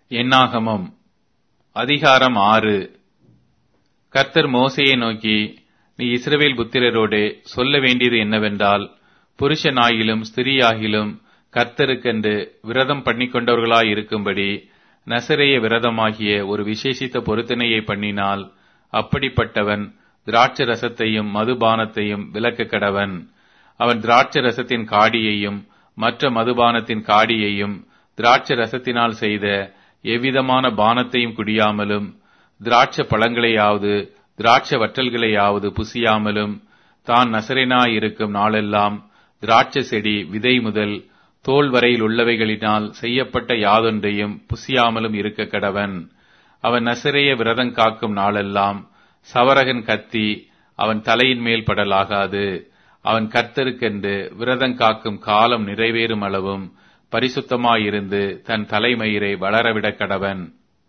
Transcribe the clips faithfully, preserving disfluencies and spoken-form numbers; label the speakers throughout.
Speaker 1: என்னாகமம் அதிகாரம் ஆறு. கர்த்தர் மோசேயை நோக்கி, நீ இஸ்ரவேல் புத்திரரோடே சொல்ல வேண்டியது என்னவென்றால், புருஷனாகிலும் ஸ்திரீயாகிலும் கர்த்தருக்கென்று விரதம் பண்ணிக்கொண்டவர்களாயிருக்கும்படி நசரேய விரதமாகிய ஒரு விசேஷித்த பொருத்தனையை பண்ணினால், அப்படிப்பட்டவன் திராட்சை ரசத்தையும் மதுபானத்தையும் விலக்க கடவன். அவன் திராட்சை ரசத்தின் காடியையும் மற்ற மதுபானத்தின் காடியையும் திராட்சை ரசத்தினால் செய்த எவ்விதமான பானத்தையும் குடியாமலும், திராட்சை பழங்களையாவது திராட்சை வற்றல்களையாவது புசியாமலும், தான் நசரேயனாயிருக்கும் நாளெல்லாம் திராட்சை செடி விதை முதல் தோல் வரையில் உள்ளவைகளினால் செய்யப்பட்ட யாதொன்றையும் புசியாமலும் இருக்க கடவன். அவன் நசரேய விரதம் காக்கும் நாளெல்லாம் சவரகன் கத்தி அவன் தலையின் மேல் படலாகாது. அவன் கர்த்தருக்கென்று விரதம் காக்கும் காலம் நிறைவேறும் அளவும் பரிசுத்தமாயிருந்து தன் தலைமயிரை வளரவிடக் கடவன்.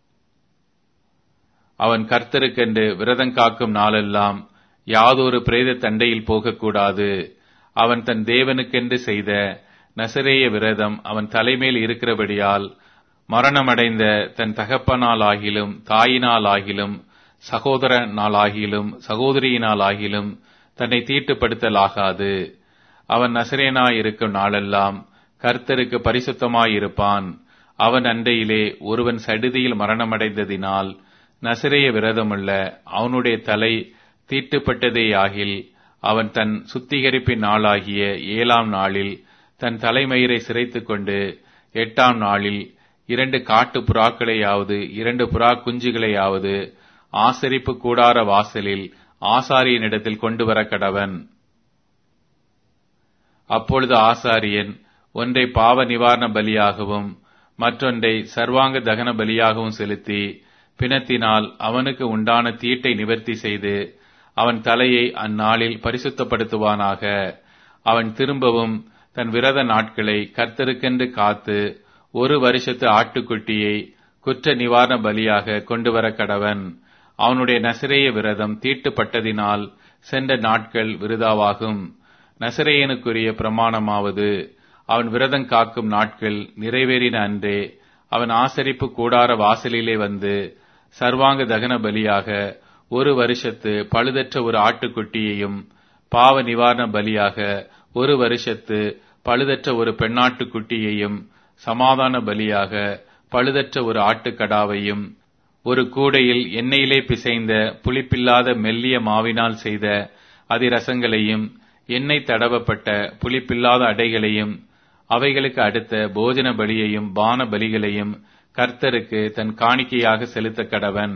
Speaker 1: அவன் கர்த்தருக்கென்று விரதம் காக்கும் நாளெல்லாம் யாதொரு பிரேத தண்டையில் போகக்கூடாது. அவன் தன் தேவனுக்கென்று செய்த நசரேய விரதம் அவன் தலைமேல் இருக்கிறபடியால், மரணமடைந்த தன் தகப்பனாலாகிலும் தாயினாலாகிலும் சகோதரனாலாகிலும் சகோதரியினாலாகிலும் தன்னை தீட்டுப்படுத்தலாகாது. அவன் நசரேயனாயிருக்கும் நாளெல்லாம் கர்த்தருக்கு பரிசுத்தமாயிருப்பான். அவன் அண்டையிலே ஒருவன் சடுதியில் மரணமடைந்ததினால் நசரேய விரதமுள்ள அவனுடைய தலை தீட்டுப்பட்டதேயாகில், அவன் தன் சுத்திகரிப்பின் நாளாகிய ஏழாம் நாளில் தன் தலைமயிரை சிரைத்து கொண்டு எட்டாம் நாளில் இரண்டு காட்டு புறாக்களையாவது இரண்டு புறா குஞ்சுகளையாவது ஆசரிப்பு கூடார வாசலில் ஆசாரியனிடத்தில் கொண்டு வர கடவன். அப்பொழுது ஆசாரியன் ஒன்றை பாவ நிவாரண பலியாகவும் மற்றொன்றை சர்வாங்க தகன பலியாகவும் செலுத்தி, பிணத்தினால் அவனுக்கு உண்டான தீட்டை நிவர்த்தி செய்து அவன் தலையை அந்நாளில் பரிசுத்தப்படுத்துவானாக. அவன் திரும்பவும் தன் விரத நாட்களை கர்த்தருக்கென்று காத்து ஒரு வருஷத்து ஆட்டுக்குட்டியை குற்ற நிவாரண பலியாக கொண்டு வர கடவன். அவனுடைய நசரேய விரதம் தீட்டுப்பட்டதினால் சென்ற நாட்கள் விருதாவாகும். நசரேயனுக்குரிய பிரமாணமாவது, அவன் விரதம் காக்கும் நாட்கள் நிறைவேறின அன்றே அவன் ஆசரிப்பு கூடார வாசலிலே வந்து சர்வாங்க தகன பலியாக ஒரு வருஷத்து பழுதற்ற ஒரு ஆட்டுக்குட்டியையும், பாவ நிவாரண பலியாக ஒரு வருஷத்து பழுதற்ற ஒரு பெண்ணாட்டுக்குட்டியையும், சமாதான பலியாக பழுதற்ற ஒரு ஆட்டுக்கடாவையும், ஒரு கூடையில் எண்ணெயிலே பிசைந்த புளிப்பில்லாத மெல்லிய மாவினால் செய்த அதிரசங்களையும், எண்ணெய் தடவப்பட்ட புளிப்பில்லாத அடைகளையும், அவைகளுக்கு அடுத்த போஜன பலியையும் பான பலிகளையும் கர்த்தருக்கு தன் காணிக்கையாக செலுத்த கடவன்.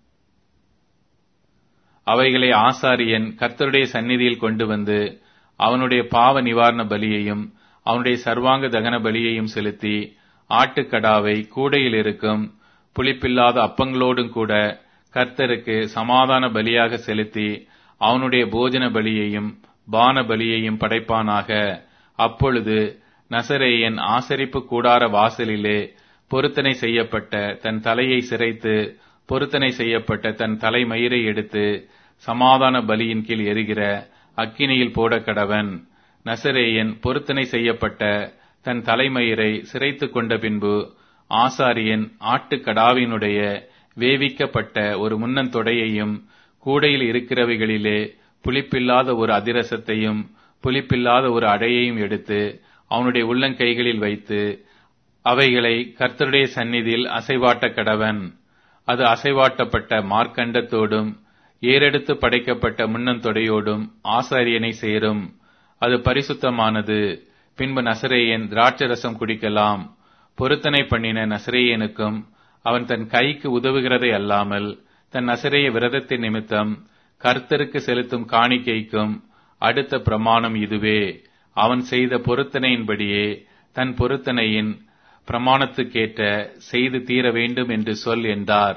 Speaker 1: அவைகளை ஆசாரியன் கர்த்தருடைய சந்நிதியில் கொண்டு வந்து அவனுடைய பாவ நிவாரண பலியையும் அவனுடைய சர்வாங்க தகன பலியையும் செலுத்தி, ஆட்டுக்கடாவை கூடையில் இருக்கும் புளிப்பில்லாத அப்பங்களோடும் கூட கர்த்தருக்கு சமாதான பலியாக செலுத்தி அவனுடைய போஜன பலியையும் பான பலியையும் படைப்பானாக. அப்பொழுது நசரேயன் ஆசரிப்பு கூடார வாசலிலே பொருத்தனை செய்யப்பட்ட தன் தலையை சிரைத்து பொருத்தனை செய்யப்பட்ட தன் தலைமயிரை எடுத்து சமாதான பலியின் கீழ் எரிகிற அக்கினியில் போட கடவன். நசரேயன் பொருத்தனை செய்யப்பட்ட தன் தலைமயிரை சிரைத்து கொண்ட பின்பு ஆசாரியன் ஆட்டுக்கடாவினுடைய வேவிக்கப்பட்ட ஒரு முன்னந்தொடையையும் கூடையில் இருக்கிறவைகளிலே புளிப்பில்லாத ஒரு அதிரசத்தையும் புளிப்பில்லாத ஒரு அடையையும் எடுத்து அவனுடைய உள்ளங்கைகளில் வைத்து அவைகளை கர்த்தருடைய சந்நிதியில் அசைவாட்ட கடவன். அது அசைவாட்டப்பட்ட மார்க்கண்டத்தோடும் ஏறெடுத்து படைக்கப்பட்ட முன்னந்தொடையோடும் ஆசாரியனை சேரும். அது பரிசுத்தமானது. பின்பு நசரேயன் திராட்சை ரசம் குடிக்கலாம். பொருத்தனை பண்ணின நசரேயனுக்கும் அவன் தன் கைக்கு உதவுகிறதை அல்லாமல் தன் நசரேய விரதத்தின் நிமித்தம் கர்த்தருக்கு செலுத்தும் காணிக்கைக்கும் அடுத்த பிரமாணம் இதுவே. அவன் செய்த பொருத்தனையின்படியே தன் பொருத்தனையின் பிரமாணத்துக்கேற்ற செய்து தீர வேண்டும் என்று சொல் என்றார்.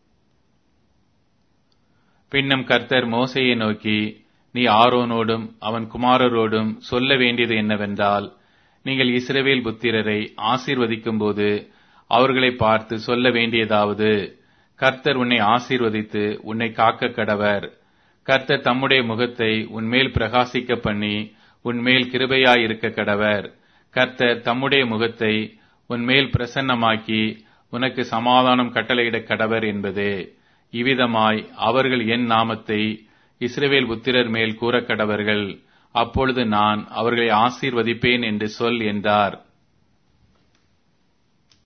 Speaker 1: பின்னும் கர்த்தர் மோசேயை நோக்கி, நீ ஆரோனோடும் அவன் குமாரரோடும் சொல்ல வேண்டியது என்னவென்றால், நீங்கள் இஸ்ரவேல் புத்திரரை ஆசீர்வதிக்கும் போது அவர்களை பார்த்து சொல்ல வேண்டியதாவது, கர்த்தர் உன்னை ஆசீர்வதித்து உன்னை காக்க கடவர். கர்த்தர் தம்முடைய முகத்தை உன்மேல் பிரகாசிக்க பண்ணி உன்மேல் கிருபையாயிருக்க கடவர். கர்த்தர் தம்முடைய முகத்தை உன்மேல் பிரசன்னமாக்கி உனக்கு சமாதானம் கட்டளையிடக் கடவர் என்பதே. இவ்விதமாய் அவர்கள் என் நாமத்தை இஸ்ரவேல் புத்திரர் மேல் கூறக் கடவர்கள். அப்பொழுது நான் அவர்களை ஆசீர்வதிப்பேன் என்று சொல் என்றார்.